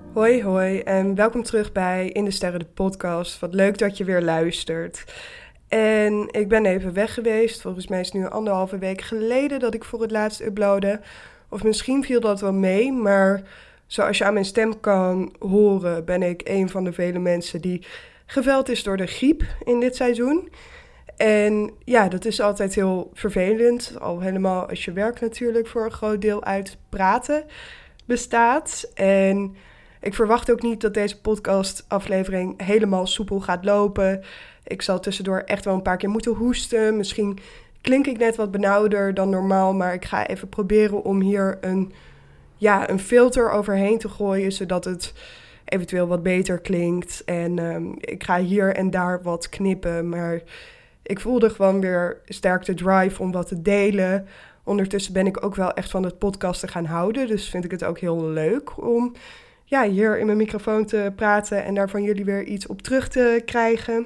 Hoi hoi en welkom terug bij In de Sterren de podcast. Wat leuk dat je weer luistert. En ik ben even weg geweest. Volgens mij is het nu 1,5 week geleden dat ik voor het laatst uploadde. Of misschien viel dat wel mee, maar zoals je aan mijn stem kan horen, ben ik een van de vele mensen die geveld is door de griep in dit seizoen. En ja, dat is altijd heel vervelend. Al helemaal als je werk natuurlijk voor een groot deel uit praten bestaat. En ik verwacht ook niet dat deze podcastaflevering helemaal soepel gaat lopen. Ik zal tussendoor echt wel een paar keer moeten hoesten. Misschien klink ik net wat benauwder dan normaal, maar ik ga even proberen om hier een filter overheen te gooien, zodat het eventueel wat beter klinkt. En ik ga hier en daar wat knippen, maar ik voelde gewoon weer sterk de drive om wat te delen. Ondertussen ben ik ook wel echt van het podcasten gaan houden, dus vind ik het ook heel leuk om hier in mijn microfoon te praten en daar van jullie weer iets op terug te krijgen.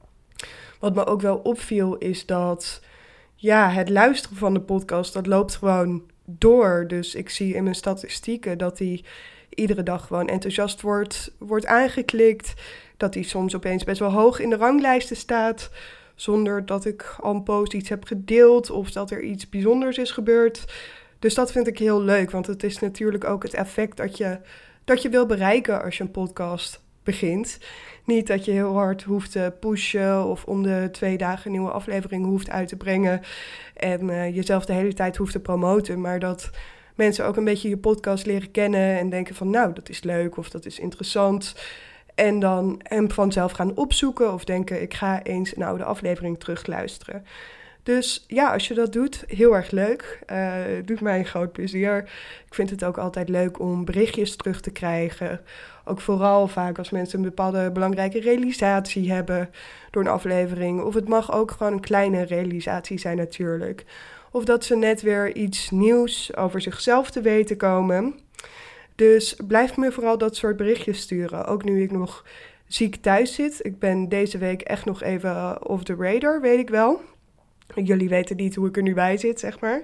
Wat me ook wel opviel is dat het luisteren van de podcast, dat loopt gewoon door. Dus ik zie in mijn statistieken dat die iedere dag gewoon enthousiast wordt aangeklikt. Dat die soms opeens best wel hoog in de ranglijsten staat, zonder dat ik al een post iets heb gedeeld of dat er iets bijzonders is gebeurd. Dus dat vind ik heel leuk, want het is natuurlijk ook het effect dat je wil bereiken als je een podcast begint. Niet dat je heel hard hoeft te pushen of om de 2 dagen een nieuwe aflevering hoeft uit te brengen en jezelf de hele tijd hoeft te promoten, maar dat mensen ook een beetje je podcast leren kennen en denken van nou, dat is leuk of dat is interessant. En dan hem vanzelf gaan opzoeken of denken ik ga eens een oude aflevering terugluisteren. Dus ja, als je dat doet, heel erg leuk. Het doet mij een groot plezier. Ik vind het ook altijd leuk om berichtjes terug te krijgen. Ook vooral vaak als mensen een bepaalde belangrijke realisatie hebben door een aflevering. Of het mag ook gewoon een kleine realisatie zijn natuurlijk. Of dat ze net weer iets nieuws over zichzelf te weten komen. Dus blijf me vooral dat soort berichtjes sturen. Ook nu ik nog ziek thuis zit. Ik ben deze week echt nog even off the radar, weet ik wel. Jullie weten niet hoe ik er nu bij zit, zeg maar.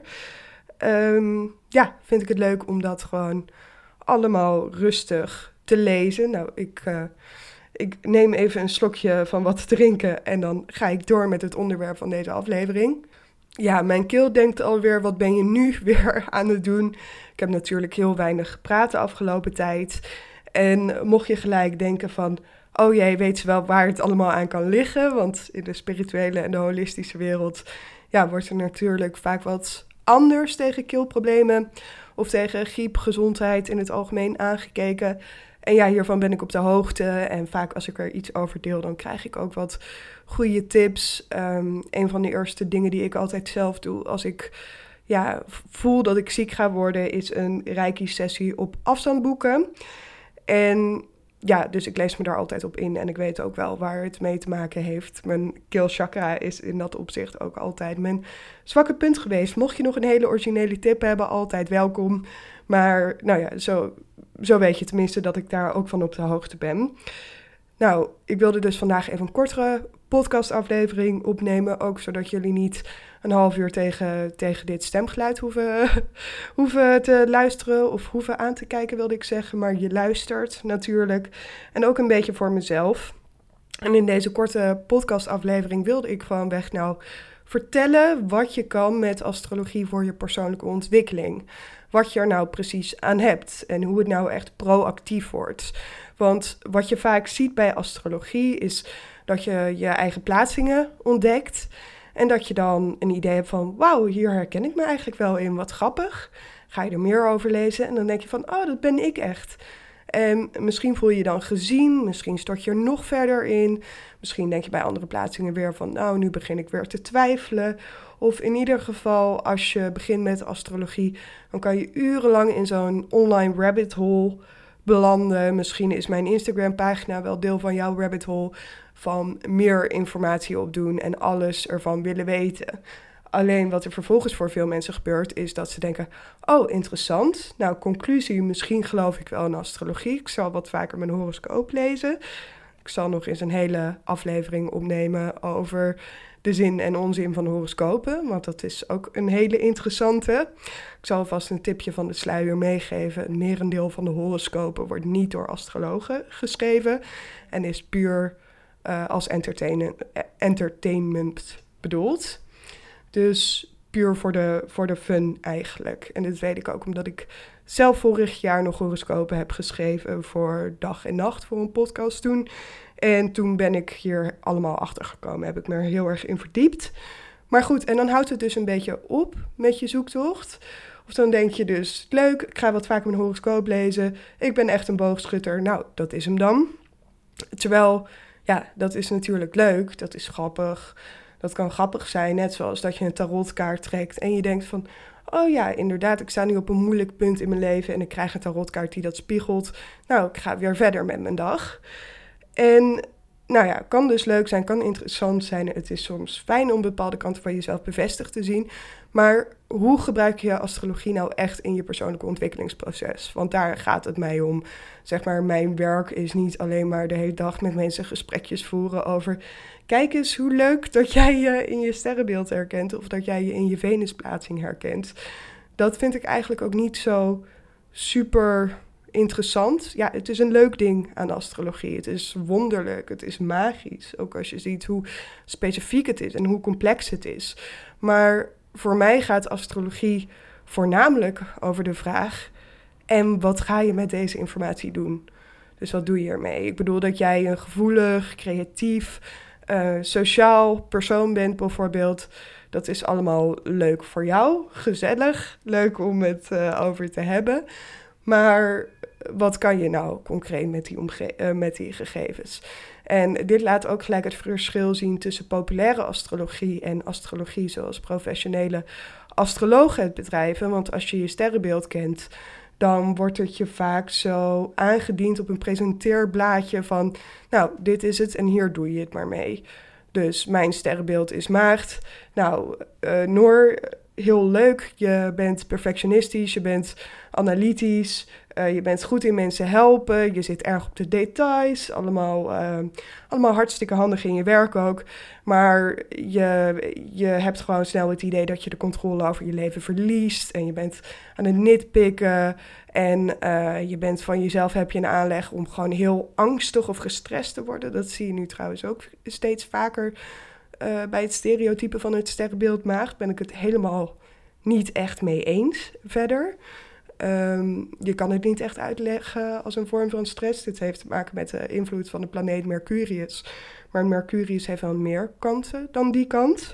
Vind ik het leuk om dat gewoon allemaal rustig te lezen. Nou, ik neem even een slokje van wat te drinken en dan ga ik door met het onderwerp van deze aflevering. Ja, mijn keel denkt alweer, wat ben je nu weer aan het doen? Ik heb natuurlijk heel weinig gepraat de afgelopen tijd. En mocht je gelijk denken van, oh jee, weet ze wel waar het allemaal aan kan liggen? Want in de spirituele en de holistische wereld wordt er natuurlijk vaak wat anders tegen keelproblemen of tegen griep, gezondheid in het algemeen aangekeken. En hiervan ben ik op de hoogte en vaak als ik er iets over deel, dan krijg ik ook wat goede tips. Een van de eerste dingen die ik altijd zelf doe als ik voel dat ik ziek ga worden, is een Reiki-sessie op afstand boeken. En dus ik lees me daar altijd op in en ik weet ook wel waar het mee te maken heeft. Mijn keelchakra is in dat opzicht ook altijd mijn zwakke punt geweest. Mocht je nog een hele originele tip hebben, altijd welkom. Maar zo weet je tenminste dat ik daar ook van op de hoogte ben. Nou, ik wilde dus vandaag even een kortere podcastaflevering opnemen. Ook zodat jullie niet een half uur tegen dit stemgeluid hoeven te luisteren. Of hoeven aan te kijken, wilde ik zeggen. Maar je luistert natuurlijk. En ook een beetje voor mezelf. En in deze korte podcastaflevering wilde ik gewoonweg vertellen wat je kan met astrologie voor je persoonlijke ontwikkeling. Wat je er nou precies aan hebt en hoe het nou echt proactief wordt. Want wat je vaak ziet bij astrologie is dat je je eigen plaatsingen ontdekt. En dat je dan een idee hebt van, wauw, hier herken ik me eigenlijk wel in, wat grappig. Ga je er meer over lezen en dan denk je van, oh, dat ben ik echt. En misschien voel je je dan gezien, misschien stort je er nog verder in. Misschien denk je bij andere plaatsingen weer van, nou, nu begin ik weer te twijfelen. Of in ieder geval, als je begint met astrologie, dan kan je urenlang in zo'n online rabbit hole belanden. Misschien is mijn Instagram-pagina wel deel van jouw rabbit hole, van meer informatie opdoen en alles ervan willen weten. Alleen wat er vervolgens voor veel mensen gebeurt, is dat ze denken, oh, interessant. Nou, conclusie, misschien geloof ik wel in astrologie. Ik zal wat vaker mijn horoscoop lezen. Ik zal nog eens een hele aflevering opnemen over de zin en onzin van horoscopen, want dat is ook een hele interessante. Ik zal alvast een tipje van de sluier meegeven. Het merendeel van de horoscopen wordt niet door astrologen geschreven en is puur als entertainment bedoeld. Dus puur voor de fun eigenlijk. En dit weet ik ook omdat ik zelf vorig jaar nog horoscopen heb geschreven voor Dag en Nacht, voor een podcast toen. En toen ben ik hier allemaal achter gekomen, heb ik me er heel erg in verdiept. Maar goed, en dan houdt het dus een beetje op met je zoektocht. Of dan denk je dus, leuk, ik ga wat vaker mijn horoscoop lezen. Ik ben echt een boogschutter. Nou, dat is hem dan. Terwijl, ja, dat is natuurlijk leuk, dat is grappig. Dat kan grappig zijn, net zoals dat je een tarotkaart trekt en je denkt van, oh ja, inderdaad, ik sta nu op een moeilijk punt in mijn leven en ik krijg een tarotkaart die dat spiegelt. Nou, ik ga weer verder met mijn dag. En nou ja, kan dus leuk zijn, kan interessant zijn. Het is soms fijn om bepaalde kanten van jezelf bevestigd te zien. Maar hoe gebruik je astrologie nou echt in je persoonlijke ontwikkelingsproces? Want daar gaat het mij om. Zeg maar, mijn werk is niet alleen maar de hele dag met mensen gesprekjes voeren over, kijk eens hoe leuk dat jij je in je sterrenbeeld herkent of dat jij je in je Venusplaatsing herkent. Dat vind ik eigenlijk ook niet zo super interessant. Ja, het is een leuk ding aan astrologie. Het is wonderlijk, het is magisch. Ook als je ziet hoe specifiek het is en hoe complex het is. Maar voor mij gaat astrologie voornamelijk over de vraag, en wat ga je met deze informatie doen? Dus wat doe je ermee? Ik bedoel dat jij een gevoelig, creatief, sociaal persoon bent bijvoorbeeld. Dat is allemaal leuk voor jou, gezellig, leuk om het over te hebben. Maar wat kan je nou concreet met die gegevens? En dit laat ook gelijk het verschil zien tussen populaire astrologie en astrologie zoals professionele astrologen het bedrijven. Want als je je sterrenbeeld kent, dan wordt het je vaak zo aangediend op een presenteerblaadje van, nou, dit is het en hier doe je het maar mee. Dus mijn sterrenbeeld is Maagd. Nou, Noor, heel leuk. Je bent perfectionistisch, je bent analytisch, je bent goed in mensen helpen, je zit erg op de details, allemaal hartstikke handig in je werk ook. Maar je hebt gewoon snel het idee dat je de controle over je leven verliest en je bent aan het nitpikken en je bent van jezelf, heb je een aanleg om gewoon heel angstig of gestrest te worden. Dat zie je nu trouwens ook steeds vaker bij het stereotype van het sterrenbeeld Maagd. Ben ik het helemaal niet echt mee eens verder. Je kan het niet echt uitleggen als een vorm van stress. Dit heeft te maken met de invloed van de planeet Mercurius. Maar Mercurius heeft wel meer kanten dan die kant.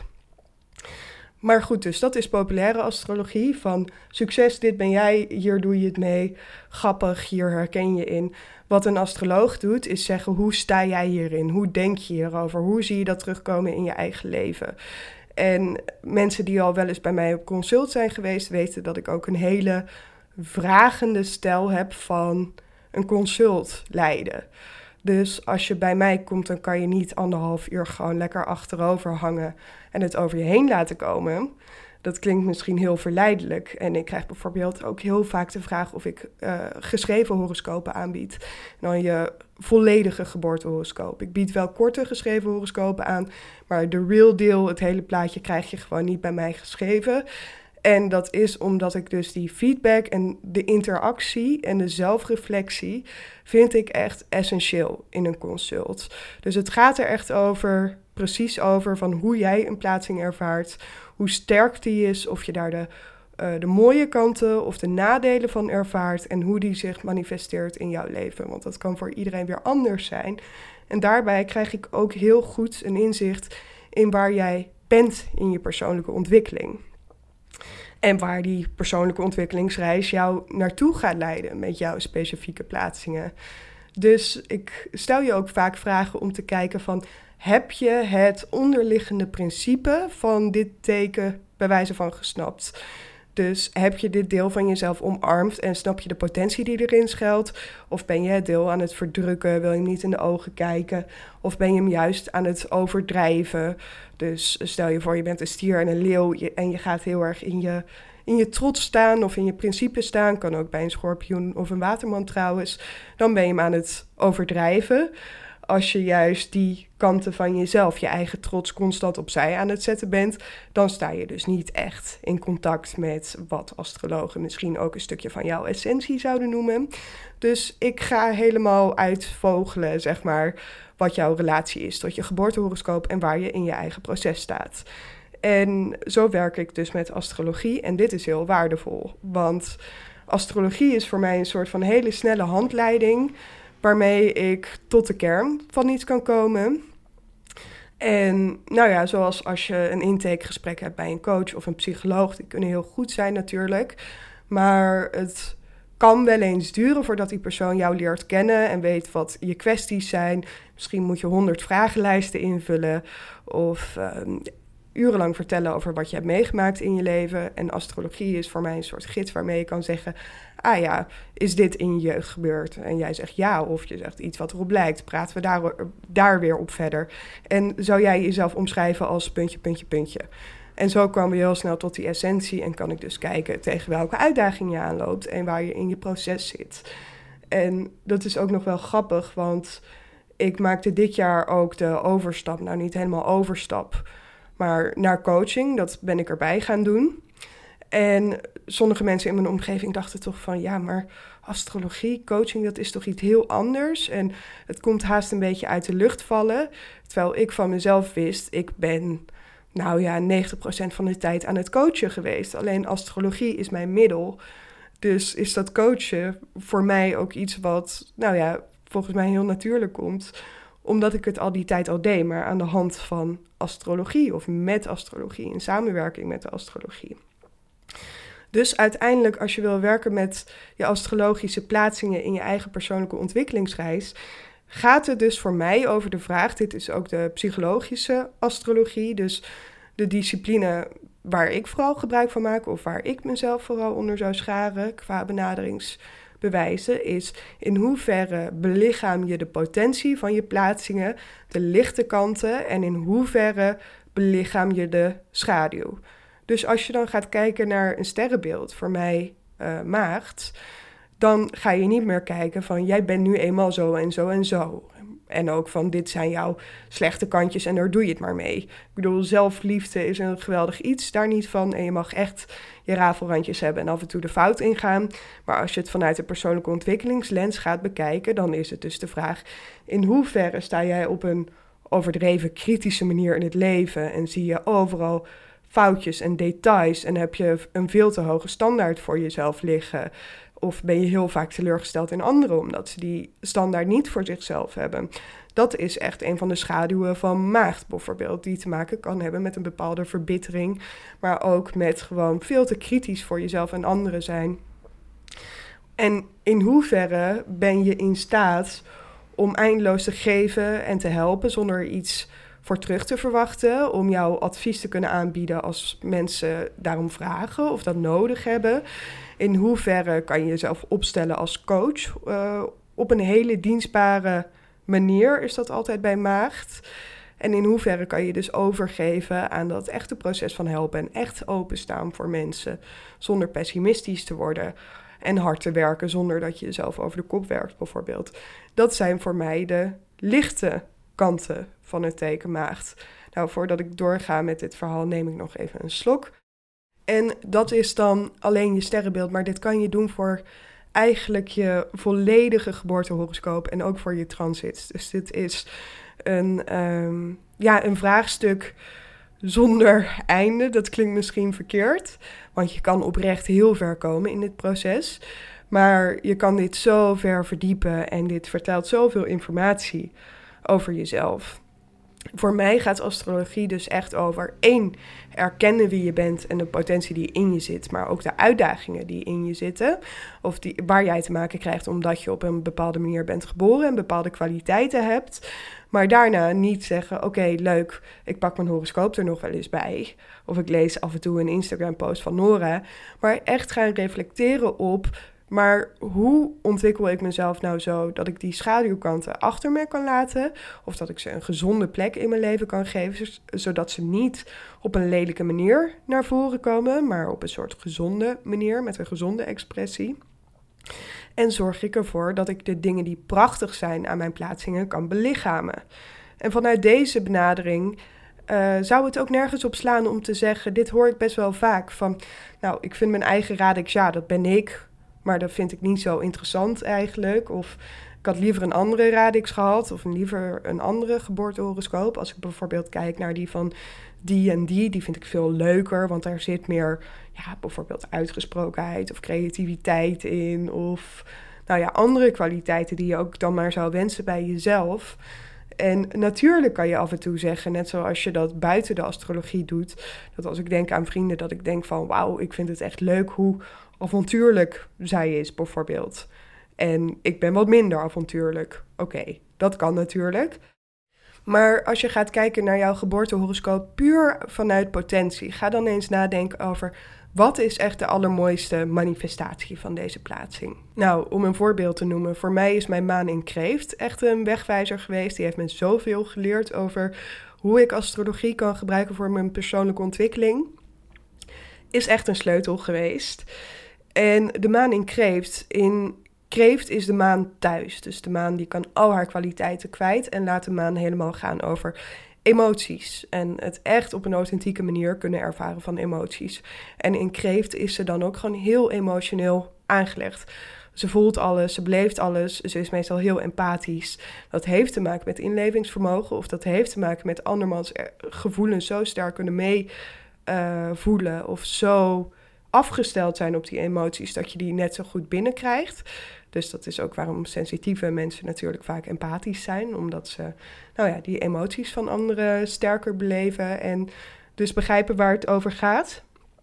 Maar goed, dus dat is populaire astrologie. Van succes, dit ben jij, hier doe je het mee. Grappig, hier herken je in. Wat een astroloog doet, is zeggen, hoe sta jij hierin? Hoe denk je hierover? Hoe zie je dat terugkomen in je eigen leven? En mensen die al wel eens bij mij op consult zijn geweest, weten dat ik ook een hele vragende stijl heb van een consult leiden. Dus als je bij mij komt, dan kan je niet 1,5 uur gewoon lekker achterover hangen en het over je heen laten komen. Dat klinkt misschien heel verleidelijk. En ik krijg bijvoorbeeld ook heel vaak de vraag of ik geschreven horoscopen aanbied. En dan je volledige geboortehoroscoop. Ik bied wel korte geschreven horoscopen aan, maar de real deal, het hele plaatje, krijg je gewoon niet bij mij geschreven. En dat is omdat ik dus die feedback en de interactie en de zelfreflectie vind ik echt essentieel in een consult. Dus het gaat er echt precies over van hoe jij een plaatsing ervaart, hoe sterk die is, of je daar de mooie kanten of de nadelen van ervaart en hoe die zich manifesteert in jouw leven. Want dat kan voor iedereen weer anders zijn. En daarbij krijg ik ook heel goed een inzicht in waar jij bent in je persoonlijke ontwikkeling. En waar die persoonlijke ontwikkelingsreis jou naartoe gaat leiden met jouw specifieke plaatsingen. Dus ik stel je ook vaak vragen om te kijken van, heb je het onderliggende principe van dit teken bij wijze van gesnapt? Dus heb je dit deel van jezelf omarmd en snap je de potentie die erin schuilt? Of ben je het deel aan het verdrukken, wil je hem niet in de ogen kijken? Of ben je hem juist aan het overdrijven? Dus stel je voor, je bent een stier en een leeuw en je gaat heel erg in je trots staan of in je principe staan. Kan ook bij een schorpioen of een waterman trouwens. Dan ben je hem aan het overdrijven. Als je juist die kanten van jezelf, je eigen trots constant opzij aan het zetten bent, dan sta je dus niet echt in contact met wat astrologen misschien ook een stukje van jouw essentie zouden noemen. Dus ik ga helemaal uitvogelen, zeg maar, wat jouw relatie is tot je geboortehoroscoop en waar je in je eigen proces staat. En zo werk ik dus met astrologie en dit is heel waardevol, want astrologie is voor mij een soort van hele snelle handleiding waarmee ik tot de kern van iets kan komen. En nou ja, zoals als je een intakegesprek hebt bij een coach of een psycholoog, die kunnen heel goed zijn natuurlijk, maar het kan wel eens duren voordat die persoon jou leert kennen en weet wat je kwesties zijn. Misschien moet je 100 vragenlijsten invullen of urenlang vertellen over wat je hebt meegemaakt in je leven. En astrologie is voor mij een soort gids waarmee je kan zeggen, ah ja, is dit in je jeugd gebeurd? En jij zegt ja, of je zegt iets wat erop lijkt. Praten we daar weer op verder. En zou jij jezelf omschrijven als puntje, puntje, puntje. En zo komen we heel snel tot die essentie en kan ik dus kijken tegen welke uitdaging je aanloopt en waar je in je proces zit. En dat is ook nog wel grappig, want ik maakte dit jaar ook de overstap, nou niet helemaal overstap, maar naar coaching. Dat ben ik erbij gaan doen. En sommige mensen in mijn omgeving dachten toch van, ja, maar astrologie, coaching, dat is toch iets heel anders. En het komt haast een beetje uit de lucht vallen. Terwijl ik van mezelf wist, ik ben, 90% van de tijd aan het coachen geweest. Alleen astrologie is mijn middel. Dus is dat coachen voor mij ook iets wat, volgens mij heel natuurlijk komt, omdat ik het al die tijd al deed, maar aan de hand van astrologie of met astrologie, in samenwerking met de astrologie. Dus uiteindelijk, als je wil werken met je astrologische plaatsingen in je eigen persoonlijke ontwikkelingsreis, gaat het dus voor mij over de vraag, dit is ook de psychologische astrologie, dus de discipline waar ik vooral gebruik van maak, of waar ik mezelf vooral onder zou scharen qua benaderingsbewijzen, is in hoeverre belichaam je de potentie van je plaatsingen, de lichte kanten, en in hoeverre belichaam je de schaduw. Dus als je dan gaat kijken naar een sterrenbeeld, voor mij maagd, dan ga je niet meer kijken van jij bent nu eenmaal zo en zo en zo. En ook van dit zijn jouw slechte kantjes en daar doe je het maar mee. Ik bedoel, zelfliefde is een geweldig iets, daar niet van. En je mag echt je rafelrandjes hebben en af en toe de fout ingaan. Maar als je het vanuit de persoonlijke ontwikkelingslens gaat bekijken, dan is het dus de vraag, in hoeverre sta jij op een overdreven kritische manier in het leven en zie je overal foutjes en details en heb je een veel te hoge standaard voor jezelf liggen? Of ben je heel vaak teleurgesteld in anderen omdat ze die standaard niet voor zichzelf hebben? Dat is echt een van de schaduwen van maagd bijvoorbeeld, die te maken kan hebben met een bepaalde verbittering, maar ook met gewoon veel te kritisch voor jezelf en anderen zijn. En in hoeverre ben je in staat om eindeloos te geven en te helpen zonder iets voor terug te verwachten, om jouw advies te kunnen aanbieden als mensen daarom vragen of dat nodig hebben? In hoeverre kan je jezelf opstellen als coach? Op een hele dienstbare manier is dat altijd bij maagd. En in hoeverre kan je dus overgeven aan dat echte proces van helpen en echt openstaan voor mensen, zonder pessimistisch te worden en hard te werken zonder dat je jezelf over de kop werkt bijvoorbeeld. Dat zijn voor mij de lichte kanten van het teken maagd. Nou, voordat ik doorga met dit verhaal neem ik nog even een slok. En dat is dan alleen je sterrenbeeld, maar dit kan je doen voor eigenlijk je volledige geboortehoroscoop en ook voor je transits. Dus dit is een vraagstuk zonder einde. Dat klinkt misschien verkeerd, want je kan oprecht heel ver komen in dit proces. Maar je kan dit zo ver verdiepen en dit vertelt zoveel informatie over jezelf. Voor mij gaat astrologie dus echt over 1, erkennen wie je bent en de potentie die in je zit, maar ook de uitdagingen die in je zitten, of waar jij te maken krijgt omdat je op een bepaalde manier bent geboren en bepaalde kwaliteiten hebt. Maar daarna niet zeggen, oké, leuk, ik pak mijn horoscoop er nog wel eens bij, of ik lees af en toe een Instagram-post van Nora, maar echt gaan reflecteren op, maar hoe ontwikkel ik mezelf nou zo dat ik die schaduwkanten achter me kan laten? Of dat ik ze een gezonde plek in mijn leven kan geven, zodat ze niet op een lelijke manier naar voren komen, maar op een soort gezonde manier, met een gezonde expressie. En zorg ik ervoor dat ik de dingen die prachtig zijn aan mijn plaatsingen kan belichamen. En vanuit deze benadering zou het ook nergens op slaan om te zeggen, dit hoor ik best wel vaak, van nou, ik vind mijn eigen radix, ja, dat ben ik, maar dat vind ik niet zo interessant eigenlijk. Of ik had liever een andere radix gehad, of liever een andere geboortehoroscoop. Als ik bijvoorbeeld kijk naar die van die en die vind ik veel leuker, want daar zit meer, ja, bijvoorbeeld uitgesprokenheid of creativiteit in, of nou ja, andere kwaliteiten die je ook dan maar zou wensen bij jezelf. En natuurlijk kan je af en toe zeggen, net zoals je dat buiten de astrologie doet, dat als ik denk aan vrienden, dat ik denk van wauw, ik vind het echt leuk hoe avontuurlijk zij is bijvoorbeeld. En ik ben wat minder avontuurlijk. Oké, dat kan natuurlijk. Maar als je gaat kijken naar jouw geboortehoroscoop puur vanuit potentie, ga dan eens nadenken over wat is echt de allermooiste manifestatie van deze plaatsing. Nou, om een voorbeeld te noemen, voor mij is mijn maan in Kreeft echt een wegwijzer geweest. Die heeft me zoveel geleerd over hoe ik astrologie kan gebruiken voor mijn persoonlijke ontwikkeling. Is echt een sleutel geweest. En de maan in Kreeft is de maan thuis. Dus de maan die kan al haar kwaliteiten kwijt en laat de maan helemaal gaan over emoties. En het echt op een authentieke manier kunnen ervaren van emoties. En in Kreeft is ze dan ook gewoon heel emotioneel aangelegd. Ze voelt alles, ze beleeft alles, ze is meestal heel empathisch. Dat heeft te maken met inlevingsvermogen of dat heeft te maken met andermans gevoelens zo sterk kunnen meevoelen of zo afgesteld zijn op die emoties dat je die net zo goed binnenkrijgt. Dus dat is ook waarom sensitieve mensen natuurlijk vaak empathisch zijn, omdat ze die emoties van anderen sterker beleven en dus begrijpen waar het over gaat.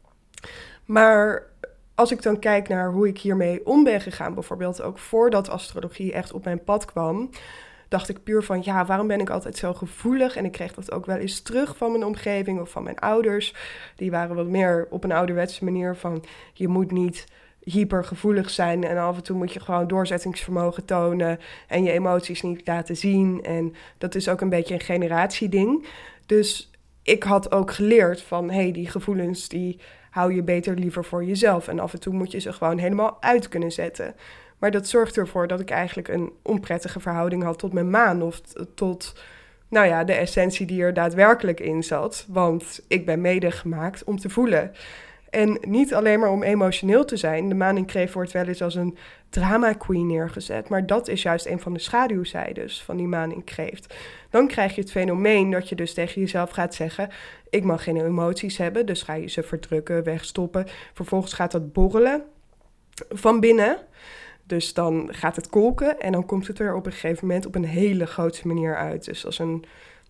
Maar als ik dan kijk naar hoe ik hiermee om ben gegaan, bijvoorbeeld ook voordat astrologie echt op mijn pad kwam, dacht ik puur van, ja, waarom ben ik altijd zo gevoelig? En ik kreeg dat ook wel eens terug van mijn omgeving of van mijn ouders. Die waren wat meer op een ouderwetse manier van, je moet niet hypergevoelig zijn en af en toe moet je gewoon doorzettingsvermogen tonen en je emoties niet laten zien. En dat is ook een beetje een generatieding. Dus ik had ook geleerd van, die gevoelens die hou je beter liever voor jezelf. En af en toe moet je ze gewoon helemaal uit kunnen zetten. Maar dat zorgde ervoor dat ik eigenlijk een onprettige verhouding had tot mijn maan. Of tot de essentie die er daadwerkelijk in zat. Want ik ben mede gemaakt om te voelen. En niet alleen maar om emotioneel te zijn. De maan in Kreeft wordt wel eens als een drama queen neergezet. Maar dat is juist een van de schaduwzijdes van die maan in Kreeft. Dan krijg je het fenomeen dat je dus tegen jezelf gaat zeggen, ik mag geen emoties hebben. Dus ga je ze verdrukken, wegstoppen. Vervolgens gaat dat borrelen van binnen. Dus dan gaat het kolken en dan komt het er op een gegeven moment op een hele grote manier uit. Dus als een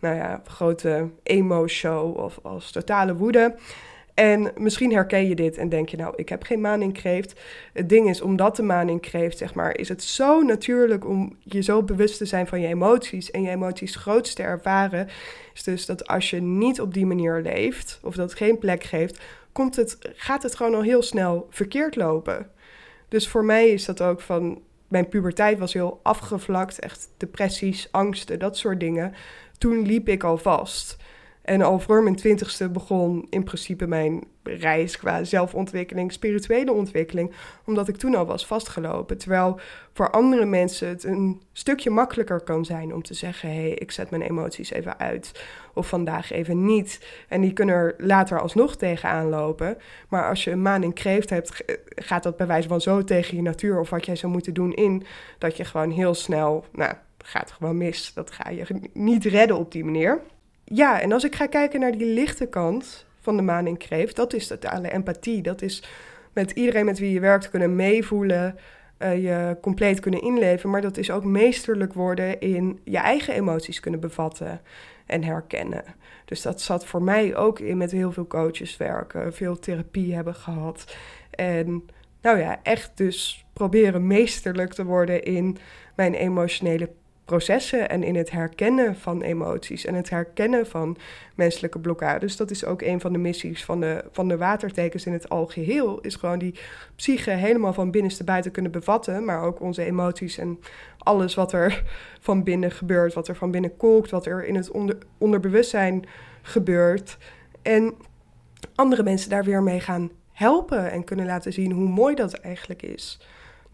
grote emo-show of als totale woede. En misschien herken je dit en denk je, ik heb geen maan in Kreeft. Het ding is, omdat de maan in Kreeft, is het zo natuurlijk om je zo bewust te zijn van je emoties en je emoties groots te ervaren. Is dus dat als je niet op die manier leeft of dat geen plek geeft, gaat het gewoon al heel snel verkeerd lopen. Dus voor mij is dat ook van, mijn puberteit was heel afgevlakt, echt depressies, angsten, dat soort dingen. Toen liep ik al vast. En al voor mijn 20ste begon in principe mijn reis qua zelfontwikkeling, spirituele ontwikkeling, omdat ik toen al was vastgelopen. Terwijl voor andere mensen het een stukje makkelijker kan zijn om te zeggen, ik zet mijn emoties even uit of vandaag even niet. En die kunnen er later alsnog tegenaan lopen. Maar als je een maan in Kreeft hebt, gaat dat bij wijze van zo tegen je natuur of wat jij zou moeten doen in, dat je gewoon heel snel, gaat gewoon mis. Dat ga je niet redden op die manier. Ja, en als ik ga kijken naar die lichte kant van de maan in Kreeft, dat is totale empathie. Dat is met iedereen met wie je werkt kunnen meevoelen, je compleet kunnen inleven. Maar dat is ook meesterlijk worden in je eigen emoties kunnen bevatten en herkennen. Dus dat zat voor mij ook in met heel veel coaches werken, veel therapie hebben gehad. En echt dus proberen meesterlijk te worden in mijn emotionele processen en in het herkennen van emoties en het herkennen van menselijke blokkades. Dat is ook een van de missies van de watertekens in het algeheel, is gewoon die psyche helemaal van binnenste buiten kunnen bevatten, maar ook onze emoties en alles wat er van binnen gebeurt, wat er van binnen kolkt, wat er in het onderbewustzijn gebeurt. En andere mensen daar weer mee gaan helpen en kunnen laten zien hoe mooi dat eigenlijk is.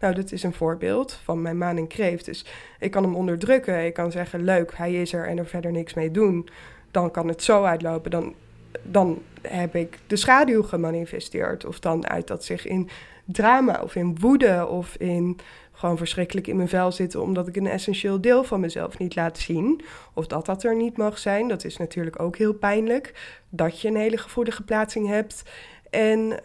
Nou, dit is een voorbeeld van mijn maan in Kreeft. Dus ik kan hem onderdrukken. Ik kan zeggen, leuk, hij is er en er verder niks mee doen. Dan kan het zo uitlopen. Dan heb ik de schaduw gemanifesteerd. Of dan uit dat zich in drama of in woede of in gewoon verschrikkelijk in mijn vel zitten omdat ik een essentieel deel van mezelf niet laat zien. Of dat er niet mag zijn. Dat is natuurlijk ook heel pijnlijk. Dat je een hele gevoelige plaatsing hebt. En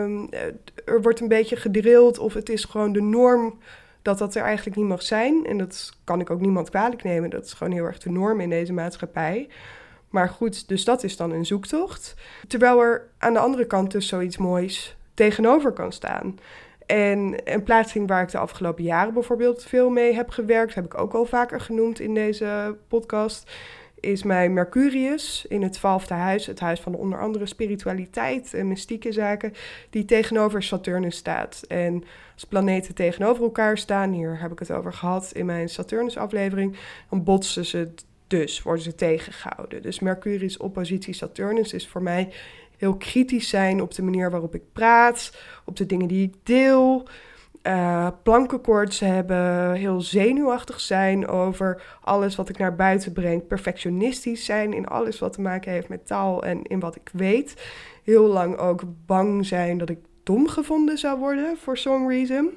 er wordt een beetje gedrild of het is gewoon de norm dat er eigenlijk niet mag zijn. En dat kan ik ook niemand kwalijk nemen. Dat is gewoon heel erg de norm in deze maatschappij. Maar goed, dus dat is dan een zoektocht. Terwijl er aan de andere kant dus zoiets moois tegenover kan staan. En een plaatsing waar ik de afgelopen jaren bijvoorbeeld veel mee heb gewerkt, heb ik ook al vaker genoemd in deze podcast, is mijn Mercurius in het 12e huis, het huis van onder andere spiritualiteit en mystieke zaken, die tegenover Saturnus staat. En als planeten tegenover elkaar staan, hier heb ik het over gehad in mijn Saturnus-aflevering, dan botsen ze dus, worden ze tegengehouden. Dus Mercurius oppositie Saturnus is voor mij heel kritisch zijn op de manier waarop ik praat, op de dingen die ik deel, plankenkoorts hebben, heel zenuwachtig zijn over alles wat ik naar buiten breng, perfectionistisch zijn in alles wat te maken heeft met taal en in wat ik weet. Heel lang ook bang zijn dat ik dom gevonden zou worden, for some reason.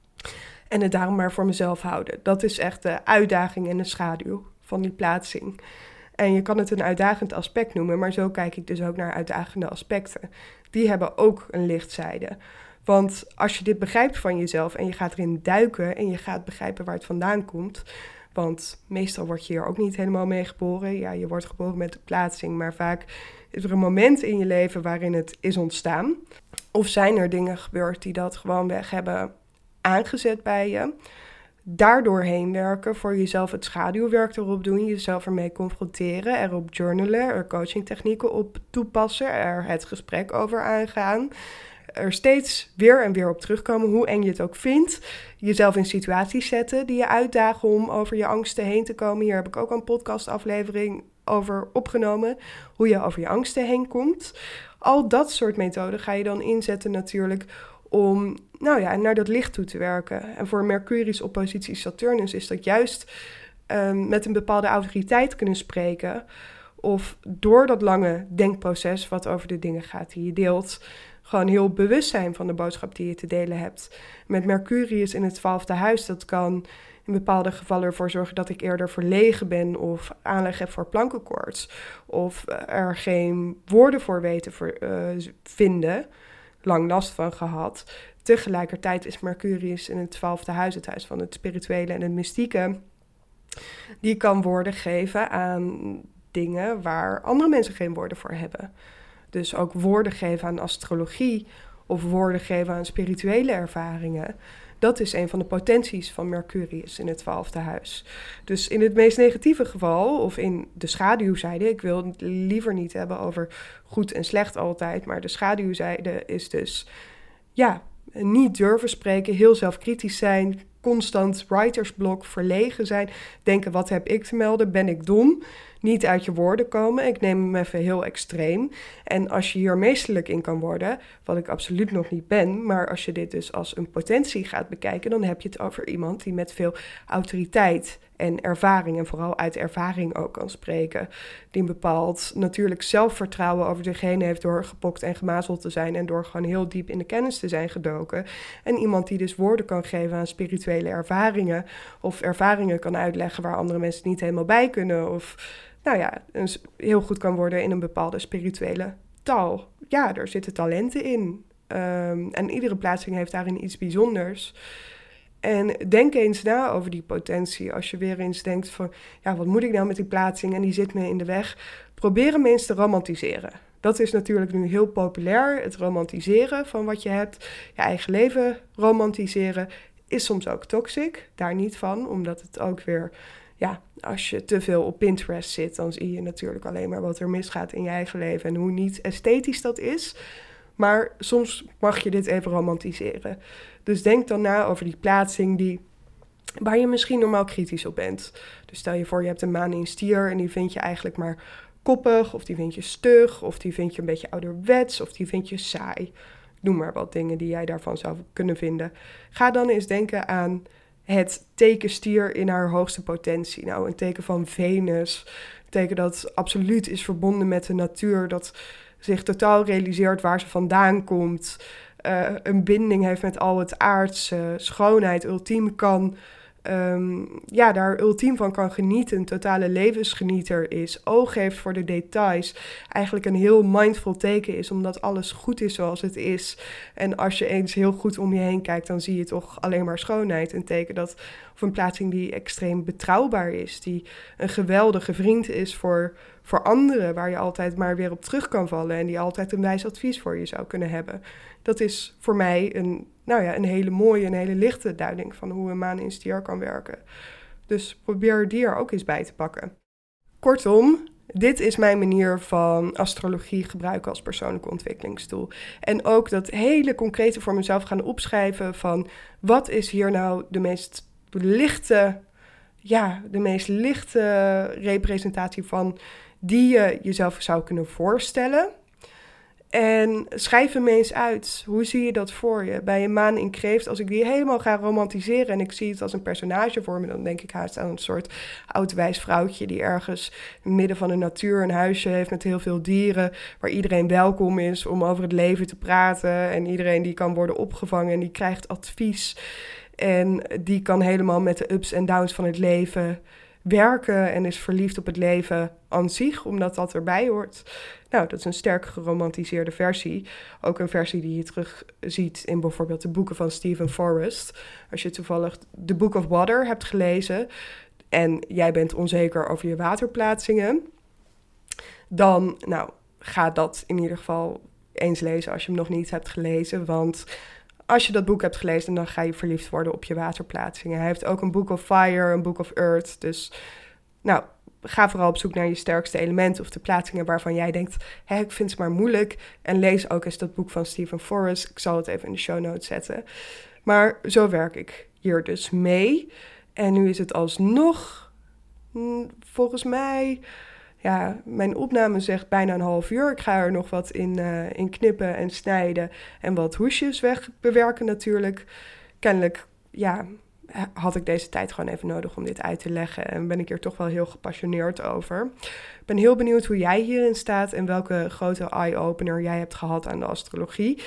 En het daarom maar voor mezelf houden. Dat is echt de uitdaging en de schaduw van die plaatsing. En je kan het een uitdagend aspect noemen, maar zo kijk ik dus ook naar uitdagende aspecten. Die hebben ook een lichtzijde. Want als je dit begrijpt van jezelf en je gaat erin duiken en je gaat begrijpen waar het vandaan komt, want meestal word je hier ook niet helemaal mee geboren. Ja, je wordt geboren met de plaatsing, maar vaak is er een moment in je leven waarin het is ontstaan. Of zijn er dingen gebeurd die dat gewoonweg hebben aangezet bij je. Daardoor heen werken, voor jezelf het schaduwwerk erop doen, jezelf ermee confronteren, erop journalen, er coachingtechnieken op toepassen, er het gesprek over aangaan, er steeds weer en weer op terugkomen, hoe eng je het ook vindt, jezelf in situaties zetten die je uitdagen om over je angsten heen te komen. Hier heb ik ook een podcastaflevering over opgenomen, hoe je over je angsten heen komt. Al dat soort methoden ga je dan inzetten natuurlijk om naar dat licht toe te werken. En voor Mercurius oppositie Saturnus is dat juist met een bepaalde autoriteit kunnen spreken. Of door dat lange denkproces wat over de dingen gaat die je deelt, gewoon heel bewust zijn van de boodschap die je te delen hebt. Met Mercurius in het 12e huis, dat kan in bepaalde gevallen ervoor zorgen dat ik eerder verlegen ben of aanleg heb voor plankenkoorts. Of er geen woorden voor weten vinden. Lang last van gehad. Tegelijkertijd is Mercurius in het 12e huis, het huis van het spirituele en het mystieke, die kan woorden geven aan dingen waar andere mensen geen woorden voor hebben. Dus ook woorden geven aan astrologie of woorden geven aan spirituele ervaringen. Dat is een van de potenties van Mercurius in het 12e huis. Dus in het meest negatieve geval, of in de schaduwzijde, ik wil het liever niet hebben over goed en slecht altijd, maar de schaduwzijde is dus, niet durven spreken, heel zelfkritisch zijn, constant writersblok, verlegen zijn, denken wat heb ik te melden, ben ik dom, niet uit je woorden komen, ik neem hem even heel extreem. En als je hier meesterlijk in kan worden, wat ik absoluut nog niet ben, maar als je dit dus als een potentie gaat bekijken, dan heb je het over iemand die met veel autoriteit en ervaring, en vooral uit ervaring ook kan spreken, die een bepaald natuurlijk zelfvertrouwen over degene heeft door gepokt en gemazeld te zijn en door gewoon heel diep in de kennis te zijn gedoken. En iemand die dus woorden kan geven aan spirituele ervaringen, of ervaringen kan uitleggen waar andere mensen niet helemaal bij kunnen, of heel goed kan worden in een bepaalde spirituele taal. Ja, er zitten talenten in. En iedere plaatsing heeft daarin iets bijzonders. En denk eens na over die potentie. Als je weer eens denkt van, wat moet ik nou met die plaatsing en die zit me in de weg. Probeer hem eens te romantiseren. Dat is natuurlijk nu heel populair. Het romantiseren van wat je hebt. Je eigen leven romantiseren is soms ook toxic. Daar niet van, omdat het ook weer, als je te veel op Pinterest zit, dan zie je natuurlijk alleen maar wat er misgaat in je eigen leven en hoe niet esthetisch dat is. Maar soms mag je dit even romantiseren. Dus denk dan na over die plaatsing waar je misschien normaal kritisch op bent. Dus stel je voor, je hebt een maan in stier en die vind je eigenlijk maar koppig, of die vind je stug, of die vind je een beetje ouderwets, of die vind je saai. noem maar wat dingen die jij daarvan zou kunnen vinden. Ga dan eens denken aan het teken stier in haar hoogste potentie. Nou, een teken van Venus, een teken dat absoluut is verbonden met de natuur, dat zich totaal realiseert waar ze vandaan komt, een binding heeft met al het aardse, schoonheid, ultiem kan, daar ultiem van kan genieten, een totale levensgenieter is, oog heeft voor de details, eigenlijk een heel mindful teken is, omdat alles goed is zoals het is. En als je eens heel goed om je heen kijkt, dan zie je toch alleen maar schoonheid. Een teken dat, of een plaatsing die extreem betrouwbaar is, die een geweldige vriend is voor anderen, waar je altijd maar weer op terug kan vallen en die altijd een wijs advies voor je zou kunnen hebben. Dat is voor mij een hele mooie, een hele lichte duiding van hoe een maan in stier kan werken. Dus probeer die er ook eens bij te pakken. Kortom, dit is mijn manier van astrologie gebruiken als persoonlijke ontwikkelingstool. En ook dat hele concrete voor mezelf gaan opschrijven van wat is hier nou de meest lichte representatie van die je jezelf zou kunnen voorstellen. En schrijf hem eens uit. Hoe zie je dat voor je? Bij een maan in Kreeft, als ik die helemaal ga romantiseren en ik zie het als een personage voor me, dan denk ik haast aan een soort oud wijs vrouwtje die ergens in het midden van de natuur een huisje heeft met heel veel dieren, waar iedereen welkom is om over het leven te praten en iedereen die kan worden opgevangen en die krijgt advies en die kan helemaal met de ups en downs van het leven werken en is verliefd op het leven aan zich, omdat dat erbij hoort. Nou, dat is een sterk geromantiseerde versie. Ook een versie die je terug ziet in bijvoorbeeld de boeken van Stephen Forrest. Als je toevallig The Book of Water hebt gelezen en jij bent onzeker over je waterplaatsingen, dan ga dat in ieder geval eens lezen als je hem nog niet hebt gelezen, want als je dat boek hebt gelezen, dan ga je verliefd worden op je waterplaatsingen. Hij heeft ook een Book of Fire, een Book of Earth. Dus ga vooral op zoek naar je sterkste elementen of de plaatsingen waarvan jij denkt, ik vind het maar moeilijk. En lees ook eens dat boek van Stephen Forrest. Ik zal het even in de show notes zetten. Maar zo werk ik hier dus mee. En nu is het alsnog, volgens mij, mijn opname zegt bijna een half uur. Ik ga er nog wat in knippen en snijden en wat hoesjes wegbewerken natuurlijk. Kennelijk, had ik deze tijd gewoon even nodig om dit uit te leggen. En ben ik hier toch wel heel gepassioneerd over. Ik ben heel benieuwd hoe jij hierin staat en welke grote eye-opener jij hebt gehad aan de astrologie.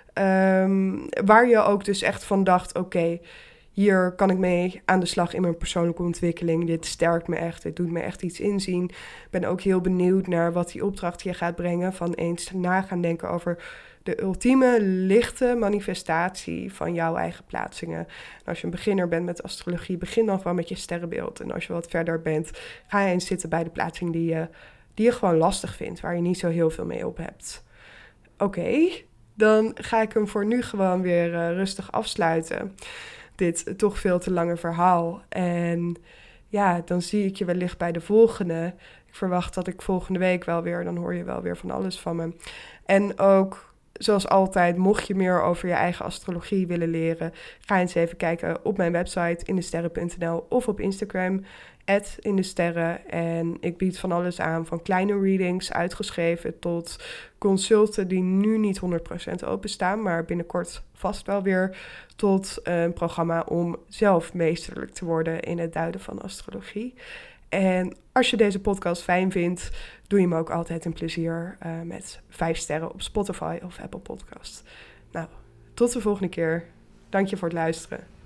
Waar je ook dus echt van dacht, oké, hier kan ik mee aan de slag in mijn persoonlijke ontwikkeling. Dit sterkt me echt, dit doet me echt iets inzien. Ik ben ook heel benieuwd naar wat die opdracht je gaat brengen. Van eens na gaan denken over de ultieme lichte manifestatie van jouw eigen plaatsingen. En als je een beginner bent met astrologie, begin dan gewoon met je sterrenbeeld. En als je wat verder bent, ga je eens zitten bij de plaatsing die je gewoon lastig vindt, waar je niet zo heel veel mee op hebt. Oké, dan ga ik hem voor nu gewoon weer rustig afsluiten. Dit toch veel te lange verhaal. En dan zie ik je wellicht bij de volgende. Ik verwacht dat ik volgende week dan hoor je wel weer van alles van me. En ook, zoals altijd, mocht je meer over je eigen astrologie willen leren, ga eens even kijken op mijn website indesterren.nl of op Instagram @indesterren. En ik bied van alles aan, van kleine readings uitgeschreven tot consulten die nu niet 100% openstaan, maar binnenkort vast wel weer, tot een programma om zelf meesterlijk te worden in het duiden van astrologie. En als je deze podcast fijn vindt, doe je me ook altijd een plezier met 5 sterren op Spotify of Apple Podcast. Nou, tot de volgende keer. Dank je voor het luisteren.